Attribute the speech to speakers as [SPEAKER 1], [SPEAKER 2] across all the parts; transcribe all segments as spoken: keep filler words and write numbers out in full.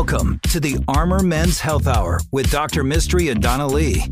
[SPEAKER 1] Welcome to the Armor Men's Health Hour with Doctor Mystery and Donna Lee.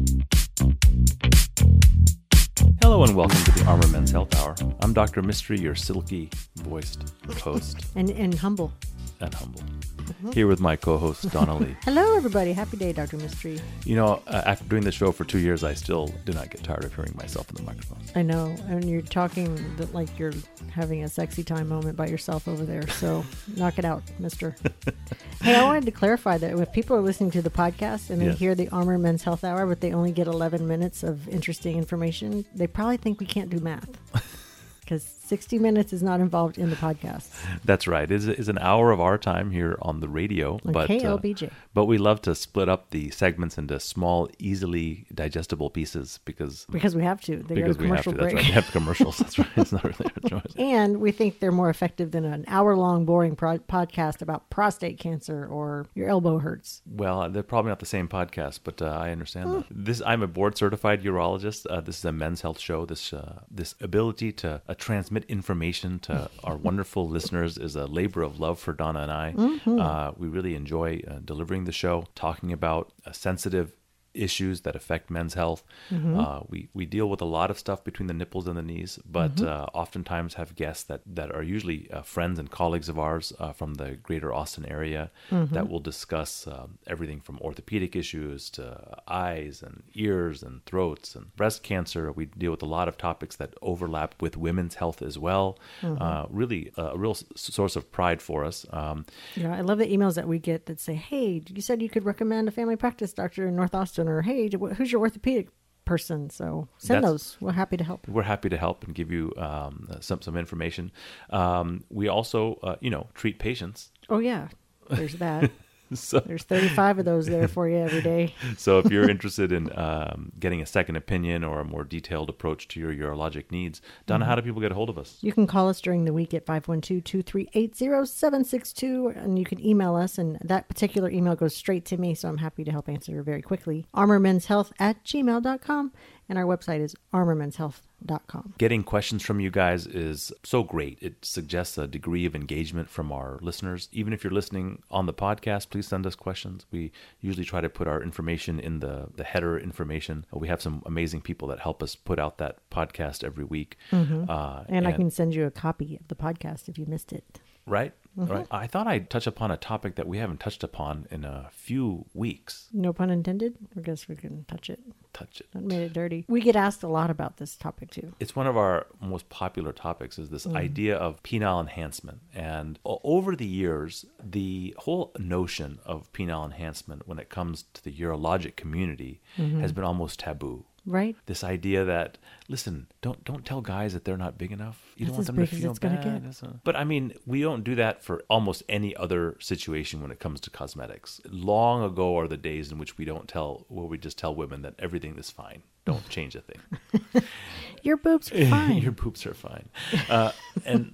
[SPEAKER 2] Hello and welcome to the Armor Men's Health Hour. I'm Doctor Mystery, your silky-voiced host.
[SPEAKER 3] and and humble.
[SPEAKER 2] And humble. Mm-hmm. Here with my co-host, Donna Lee.
[SPEAKER 3] Hello, everybody. Happy day, Doctor Mystery.
[SPEAKER 2] You know, uh, after doing the show for two years, I still do not get tired of hearing myself in the microphone.
[SPEAKER 3] I know. And you're talking that like you're having a sexy time moment by yourself over there. So knock it out, mister. Hey, I wanted to clarify that if people are listening to the podcast and they
[SPEAKER 2] yes.
[SPEAKER 3] hear the Armor Men's Health Hour, but they only get eleven minutes of interesting information, they probably think we can't do math. Because sixty minutes is not involved in the podcast.
[SPEAKER 2] That's right. It's, it's an hour of our time here on the radio.
[SPEAKER 3] On
[SPEAKER 2] but,
[SPEAKER 3] K L B J.
[SPEAKER 2] Uh, but we love to split up the segments into small, easily digestible pieces because...
[SPEAKER 3] Because we have to. They
[SPEAKER 2] because
[SPEAKER 3] go to
[SPEAKER 2] we have
[SPEAKER 3] commercial
[SPEAKER 2] to.
[SPEAKER 3] break.
[SPEAKER 2] That's right. We have commercials. That's right. It's not really our choice.
[SPEAKER 3] And we think they're more effective than an hour-long boring pro- podcast about prostate cancer or your elbow hurts.
[SPEAKER 2] Well, they're probably not the same podcast, but uh, I understand that. This, I'm a board-certified urologist. Uh, this is a men's health show. This uh, this ability to uh, transmit information to our wonderful listeners is a labor of love for Donna and I. Mm-hmm. Uh, we really enjoy uh, delivering the show, talking about uh, sensitive issues that affect men's health. Mm-hmm. Uh, we, we deal with a lot of stuff between the nipples and the knees, but mm-hmm. uh, oftentimes have guests that, that are usually uh, friends and colleagues of ours uh, from the greater Austin area mm-hmm. that will discuss um, everything from orthopedic issues to eyes and ears and throats and breast cancer. We deal with a lot of topics that overlap with women's health as well. Mm-hmm. Uh, really a real s- source of pride for us. Um,
[SPEAKER 3] yeah, I love the emails that we get that say, hey, you said you could recommend a family practice doctor in North Austin, or hey, who's your orthopedic person? So send
[SPEAKER 2] That's,
[SPEAKER 3] those. We're happy to help.
[SPEAKER 2] We're happy to help and give you um, some some information. Um, we also, uh, you know, treat patients.
[SPEAKER 3] Oh yeah, there's that.
[SPEAKER 2] So,
[SPEAKER 3] there's thirty-five of those there for you every day.
[SPEAKER 2] So if you're interested in um, getting a second opinion or a more detailed approach to your urologic needs, Donna, mm-hmm. how do people get a hold of us?
[SPEAKER 3] You can call us during the week at five one two, two three eight, zero seven six two, and you can email us, and that particular email goes straight to me, so I'm happy to help answer very quickly. armor men's health at gmail dot com, and our website is armor men's health dot com.
[SPEAKER 2] Getting questions from you guys is so great. It suggests a degree of engagement from our listeners. Even if you're listening on the podcast, please send us questions. We usually try to put our information in the, the header information. We have some amazing people that help us put out that podcast every week.
[SPEAKER 3] Mm-hmm.
[SPEAKER 2] Uh,
[SPEAKER 3] and, and I can send you a copy of the podcast if you missed it.
[SPEAKER 2] Right?
[SPEAKER 3] Mm-hmm.
[SPEAKER 2] Right. I thought I'd touch upon a topic that we haven't touched upon in a few weeks.
[SPEAKER 3] No pun intended. I guess we can touch it.
[SPEAKER 2] Touch it.
[SPEAKER 3] That made it dirty. We get asked a lot about this topic too.
[SPEAKER 2] It's one of our most popular topics is this mm. idea of penile enhancement. And over the years, the whole notion of penile enhancement when it comes to the urologic community mm-hmm. has been almost taboo.
[SPEAKER 3] Right.
[SPEAKER 2] This idea that, listen, don't don't tell guys that they're not big enough. You
[SPEAKER 3] That's
[SPEAKER 2] don't want them to feel
[SPEAKER 3] it's
[SPEAKER 2] bad.
[SPEAKER 3] Get.
[SPEAKER 2] But I mean, we don't do that for almost any other situation when it comes to cosmetics. Long ago are the days in which we don't tell, where we just tell women that everything is fine. Don't change a thing.
[SPEAKER 3] Your boobs are fine.
[SPEAKER 2] Your boobs are fine. Uh, and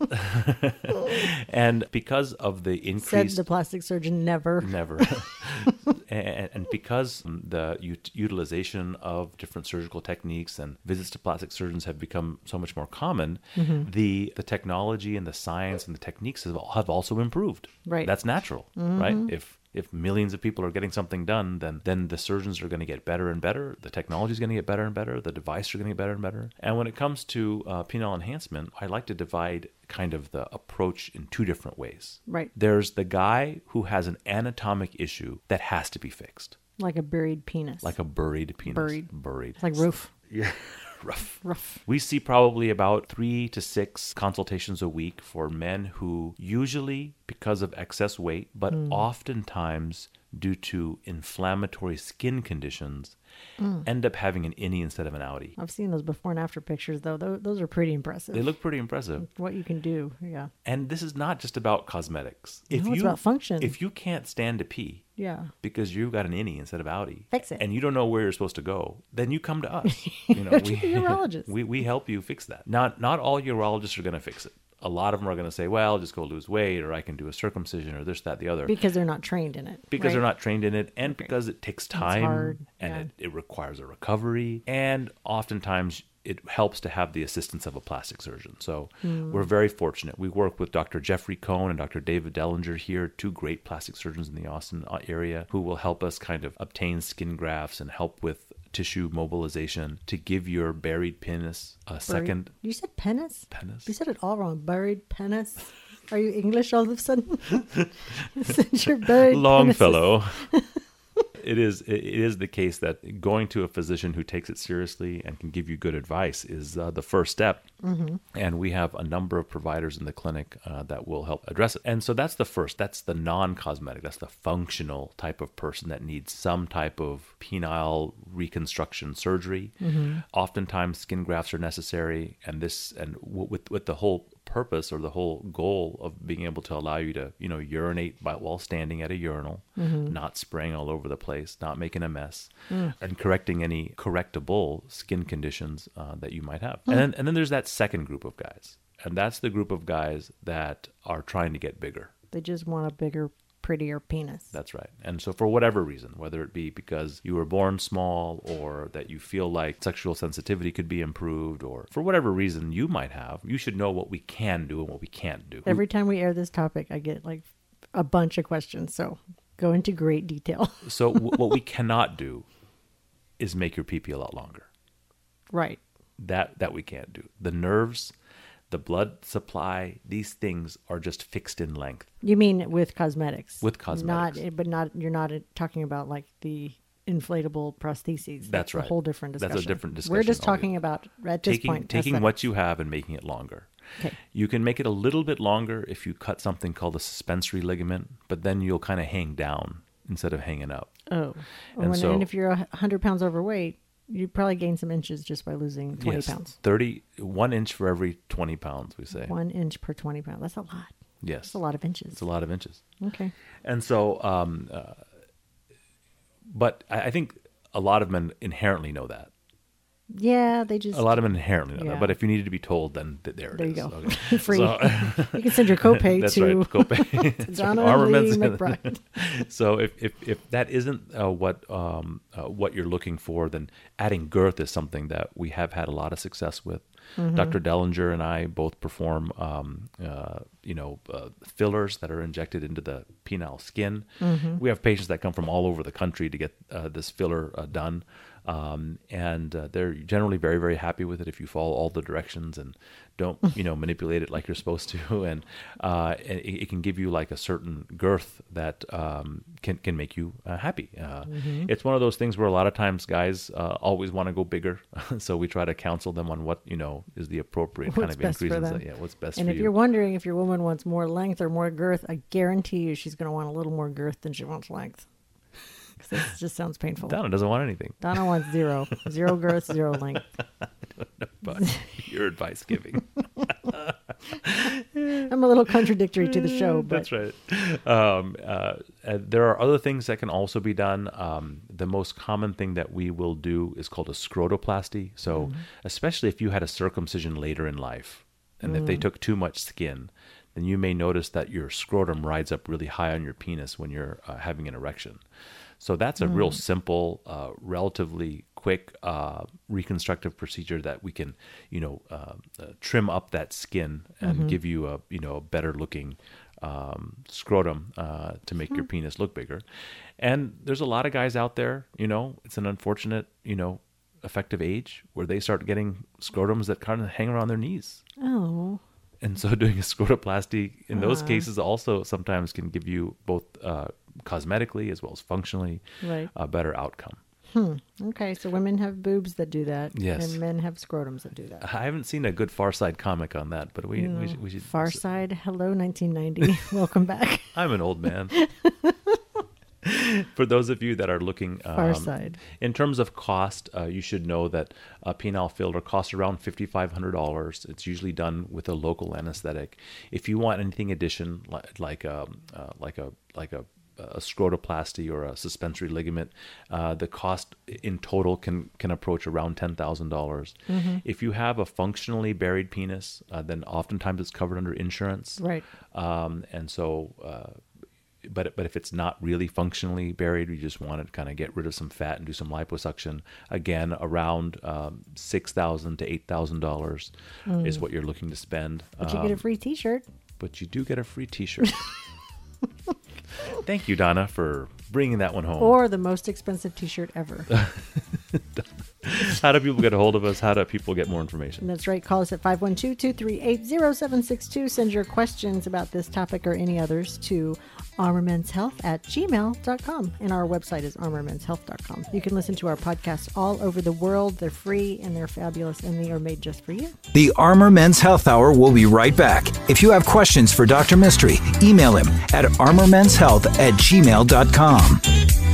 [SPEAKER 2] and because of the increase,
[SPEAKER 3] said the plastic surgeon, never,
[SPEAKER 2] never. and, and because the ut- utilization of different surgical techniques and visits to plastic surgeons have become so much more common, mm-hmm. the the technology and the science and the techniques have, have also improved.
[SPEAKER 3] Right.
[SPEAKER 2] That's natural, mm-hmm. right? If If millions of people are getting something done, then then the surgeons are going to get better and better. The technology is going to get better and better. The devices are going to get better and better. And when it comes to uh, penile enhancement, I like to divide kind of the approach in two different ways.
[SPEAKER 3] Right.
[SPEAKER 2] There's the guy who has an anatomic issue that has to be fixed.
[SPEAKER 3] Like a buried penis.
[SPEAKER 2] Like a buried penis.
[SPEAKER 3] Buried.
[SPEAKER 2] Buried.
[SPEAKER 3] It's like roof.
[SPEAKER 2] Yeah. Rough.
[SPEAKER 3] Rough.
[SPEAKER 2] We see probably about three to six consultations a week for men who usually, because of excess weight, but mm. oftentimes due to inflammatory skin conditions, mm. end up having an innie instead of an outie.
[SPEAKER 3] I've seen those before and after pictures, though. Those, those are pretty impressive.
[SPEAKER 2] They look pretty impressive.
[SPEAKER 3] What you can do, yeah.
[SPEAKER 2] And this is not just about cosmetics. If
[SPEAKER 3] no,
[SPEAKER 2] you,
[SPEAKER 3] it's about function.
[SPEAKER 2] If you can't stand to pee,
[SPEAKER 3] yeah,
[SPEAKER 2] because you got an innie instead of outie,
[SPEAKER 3] fix it,
[SPEAKER 2] and you don't know where you're supposed to go, then you come to us. You know, we,
[SPEAKER 3] urologist.
[SPEAKER 2] we we help you fix that. Not not all urologists are going to fix it. A lot of them are going to say, well, just go lose weight, or I can do a circumcision, or this, that, the other.
[SPEAKER 3] Because they're not trained in it.
[SPEAKER 2] Because
[SPEAKER 3] right?
[SPEAKER 2] they're not trained in it, and
[SPEAKER 3] okay.
[SPEAKER 2] because it takes time,
[SPEAKER 3] hard.
[SPEAKER 2] and
[SPEAKER 3] yeah.
[SPEAKER 2] it, it requires a recovery, and oftentimes it helps to have the assistance of a plastic surgeon. So mm. we're very fortunate. We work with Doctor Jeffrey Cohn and Doctor David Dellinger here, two great plastic surgeons in the Austin area who will help us kind of obtain skin grafts and help with tissue mobilization to give your buried penis a buried. second.
[SPEAKER 3] You said penis?
[SPEAKER 2] Penis.
[SPEAKER 3] You said it all wrong. Buried penis. Are you English all of a sudden? Since you're buried
[SPEAKER 2] Longfellow. It is it is the case that going to a physician who takes it seriously and can give you good advice is uh, the first step. Mm-hmm. And we have a number of providers in the clinic uh, that will help address it. And so that's the first. That's the non-cosmetic. That's the functional type of person that needs some type of penile reconstruction surgery. Mm-hmm. Oftentimes, skin grafts are necessary, and this and w- with with the whole purpose or the whole goal of being able to allow you to, you know, urinate by, while standing at a urinal, mm-hmm. not spraying all over the place, not making a mess, mm. and correcting any correctable skin conditions uh, that you might have. Mm. And then, and then there's that second group of guys, and that's the group of guys that are trying to get bigger.
[SPEAKER 3] They just want a bigger, prettier penis.
[SPEAKER 2] That's right. And so for whatever reason, whether it be because you were born small or that you feel like sexual sensitivity could be improved, or for whatever reason you might have, you should know what we can do and what we can't do.
[SPEAKER 3] Every time we air this topic, I get like a bunch of questions. So go into great detail.
[SPEAKER 2] So w- what we cannot do is make your pee-pee a lot longer.
[SPEAKER 3] Right.
[SPEAKER 2] That that we can't do. The nerves, the blood supply, these things are just fixed in length.
[SPEAKER 3] You mean with cosmetics?
[SPEAKER 2] With cosmetics.
[SPEAKER 3] Not, but not, you're not talking about like the inflatable prostheses. That's,
[SPEAKER 2] That's right.
[SPEAKER 3] a whole different discussion.
[SPEAKER 2] That's a different discussion.
[SPEAKER 3] We're just talking about, at this
[SPEAKER 2] taking,
[SPEAKER 3] point,
[SPEAKER 2] taking what you have and making it longer.
[SPEAKER 3] Okay.
[SPEAKER 2] You can make it a little bit longer if you cut something called a suspensory ligament, but then you'll kind of hang down instead of hanging up.
[SPEAKER 3] Oh. And, when, so, and if you're one hundred pounds overweight, you probably gain some inches just by losing twenty
[SPEAKER 2] yes,
[SPEAKER 3] pounds.
[SPEAKER 2] thirty, one inch for every twenty pounds, we say.
[SPEAKER 3] One inch per twenty pounds. That's a lot.
[SPEAKER 2] Yes.
[SPEAKER 3] That's a lot of inches.
[SPEAKER 2] It's a lot of inches.
[SPEAKER 3] Okay.
[SPEAKER 2] And so, um, uh, but I, I think a lot of men inherently know that.
[SPEAKER 3] Yeah, they just...
[SPEAKER 2] A lot of men inherently know
[SPEAKER 3] yeah.
[SPEAKER 2] that. But if you needed to be told, then th- there it
[SPEAKER 3] there
[SPEAKER 2] is.
[SPEAKER 3] There you go.
[SPEAKER 2] Okay.
[SPEAKER 3] Free.
[SPEAKER 2] So,
[SPEAKER 3] you can send your copay
[SPEAKER 2] that's
[SPEAKER 3] to...
[SPEAKER 2] Right, copay.
[SPEAKER 3] to Donna Lee McBride.
[SPEAKER 2] So if, if, if that isn't uh, what um, uh, what you're looking for, then adding girth is something that we have had a lot of success with. Mm-hmm. Doctor Dellinger and I both perform, um, uh, you know, uh, fillers that are injected into the penile skin. Mm-hmm. We have patients that come from all over the country to get uh, this filler uh, done. Um, and uh, they're generally very, very happy with it if you follow all the directions and don't, you know, manipulate it like you're supposed to. And uh, it, it can give you like a certain girth that um, can can make you uh, happy. Uh, mm-hmm. It's one of those things where a lot of times guys uh, always want to go bigger, so we try to counsel them on what, you know, is the appropriate
[SPEAKER 3] what's
[SPEAKER 2] kind of increase.
[SPEAKER 3] That,
[SPEAKER 2] yeah, what's best
[SPEAKER 3] and
[SPEAKER 2] for you.
[SPEAKER 3] And if you're wondering if your woman wants more length or more girth, I guarantee you she's going to want a little more girth than she wants length. This just sounds painful.
[SPEAKER 2] Donna doesn't want anything.
[SPEAKER 3] Donna wants zero. Zero girth, zero length.
[SPEAKER 2] I don't know about your advice giving.
[SPEAKER 3] I'm a little contradictory to the show. But.
[SPEAKER 2] That's right. Um, uh, there are other things that can also be done. Um, the most common thing that we will do is called a scrotoplasty. So mm-hmm. especially if you had a circumcision later in life, and mm. if they took too much skin, then you may notice that your scrotum rides up really high on your penis when you're uh, having an erection. So that's a mm. real simple, uh, relatively quick uh, reconstructive procedure that we can, you know, uh, uh, trim up that skin and mm-hmm. give you a, you know, a better looking um, scrotum uh, to make mm. your penis look bigger. And there's a lot of guys out there, you know, it's an unfortunate, you know, effective age where they start getting scrotums that kind of hang around their knees.
[SPEAKER 3] Oh.
[SPEAKER 2] And so doing a scrotoplasty in those uh. cases also sometimes can give you both uh, cosmetically as well as functionally
[SPEAKER 3] right.
[SPEAKER 2] a better outcome.
[SPEAKER 3] Hmm. Okay, so women have boobs that do that,
[SPEAKER 2] yes.
[SPEAKER 3] and men have scrotums that do that.
[SPEAKER 2] I haven't seen a good Far Side comic on that, but we,
[SPEAKER 3] no.
[SPEAKER 2] we, should, we should...
[SPEAKER 3] Far Side, hello nineteen ninety, welcome back.
[SPEAKER 2] I'm an old man. For those of you that are looking, um,
[SPEAKER 3] Far Side.
[SPEAKER 2] In terms of cost, uh, you should know that a penile filler costs around five thousand five hundred dollars. It's usually done with a local anesthetic. If you want anything addition, like, like a uh, like a like a a scrotoplasty or a suspensory ligament, uh, the cost in total can can approach around ten thousand dollars. Mm-hmm. If you have a functionally buried penis, uh, then oftentimes it's covered under insurance.
[SPEAKER 3] Right.
[SPEAKER 2] Um, and so. Uh, but but if it's not really functionally buried, you just want to kind of get rid of some fat and do some liposuction. Again, around um, six thousand to eight thousand dollars
[SPEAKER 3] Mm.
[SPEAKER 2] is what you're looking to spend.
[SPEAKER 3] But you
[SPEAKER 2] Um,
[SPEAKER 3] get a free T-shirt.
[SPEAKER 2] but you do get a free T-shirt. Thank you, Donna, for bringing that one home.
[SPEAKER 3] Or the most expensive T-shirt ever.
[SPEAKER 2] How do people get a hold of us? How do people get more information?
[SPEAKER 3] That's right. Call us at five one two, two three eight, zero seven six two. Send your questions about this topic or any others to armormenshealth at gmail dot com. And our website is armormenshealth dot com. You can listen to our podcasts all over the world. They're free and they're fabulous and they are made just for you.
[SPEAKER 1] The Armor Men's Health Hour will be right back. If you have questions for Doctor Mystery, email him at armormenshealth at gmail dot com.